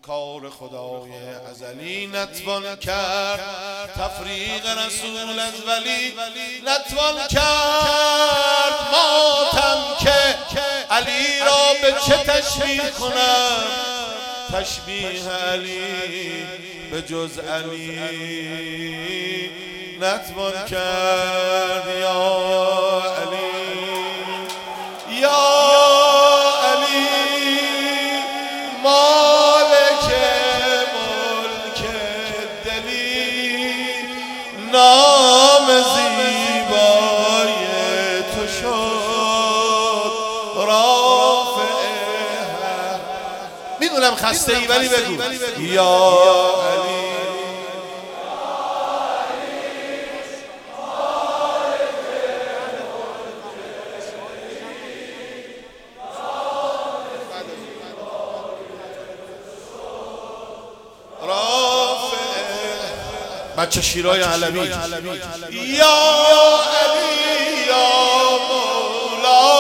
کار خدای ازلی نتوان کرد، تفریق رسول از ولی نتوان کرد. ماتم که علی را به چه تشبیه کنم، تشبیه علی به جز علی نتوان کرد. یا علی یا علی مالک ملک دلی، نام زیبای تو شد رافع. میدونم خسته ای ولی بگو یا علی. بچه شیرای علوی یا علی یا مولا،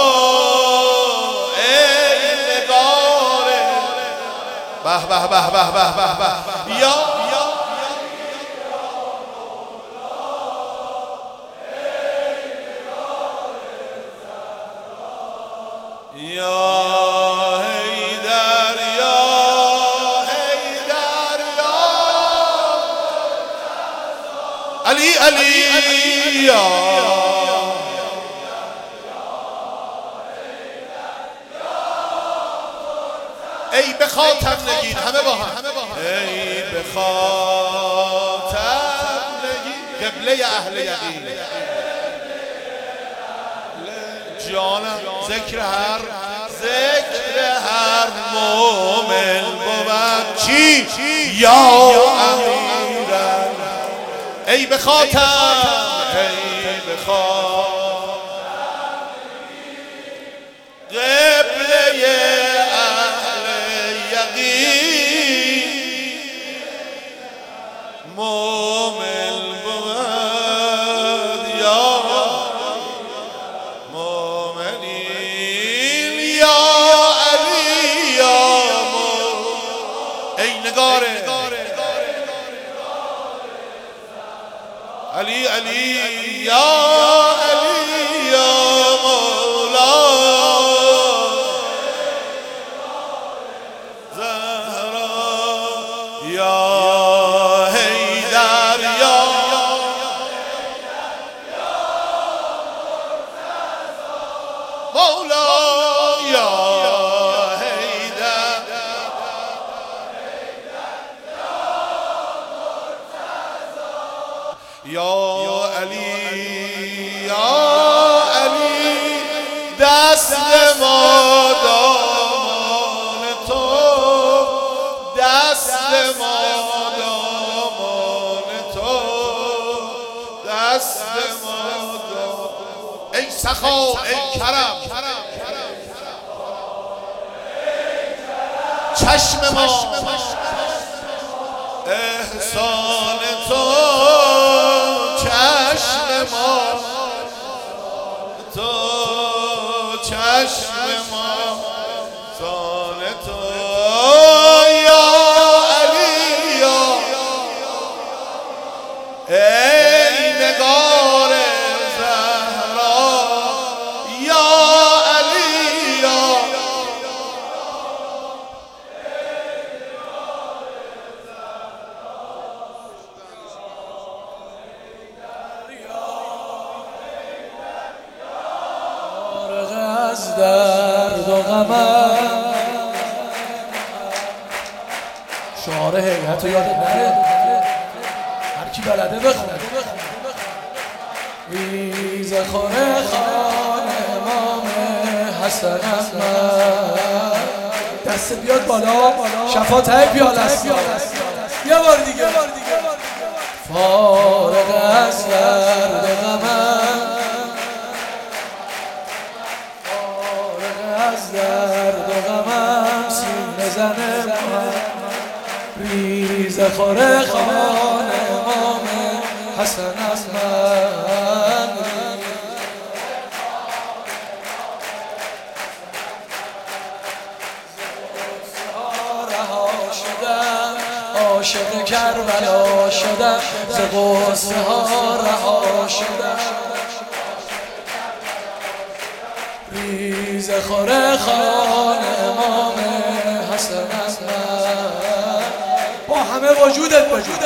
ای نگار به به به به به به یا علی علی یا ای به خاتم نگین، همه با هم ای به خاتم نگین، قبله اهل یقین. جانم ذکر هر مومن بود چی یا امیرم. ای به خاتم ای به خاتم قبله اهل یقین، مومن بود یا مومنین. یا علی یا ای نگاره علی علی یا علی یا مولا، زهرا یا حیدر یا مولا یا حیدر یا علی یا علی، دست ما دامان تو، دست ما دامان تو، دست ما دامان. ای سخا ای کرم چشم ما، احسان تو چشم ما، تو چشم ما، احسان تو یا علی یا ای نگار زهرا یا علی یا از درد و غمم. شعار هیئت رو یادت نره، هر کی بلده بخونه. ریز خوره خان امام حسن احمد، دست بیاد بالا، شفا ته پیاله است. یه بار دیگه فارغ از درد غمم، از درد و غمم سینه زنه من. ریز خوره خان امام حسن احمد، رهاش شدم عاشق کربلا شدم ز غصه ها رها شدم ریزه خور خان امام حسن با همه وجودت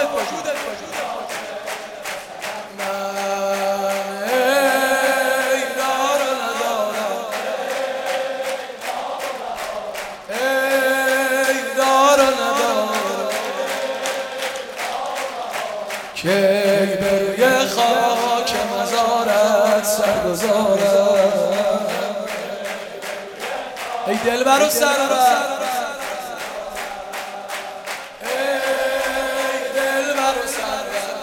که به روی خاک مزارت سرگذارم ای دلبر و سرور ای دلبر و سرور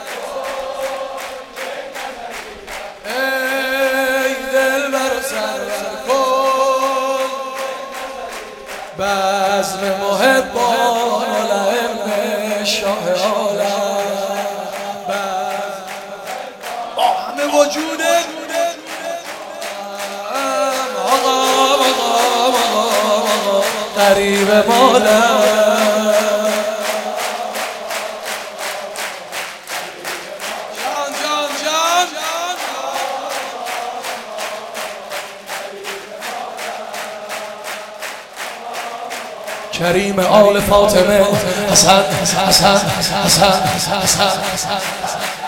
ای دلبر و سرور کن بزم محبان و لعب شاه عالم وجودت آقا قریب مادم جان کریم آل فاطمه حسن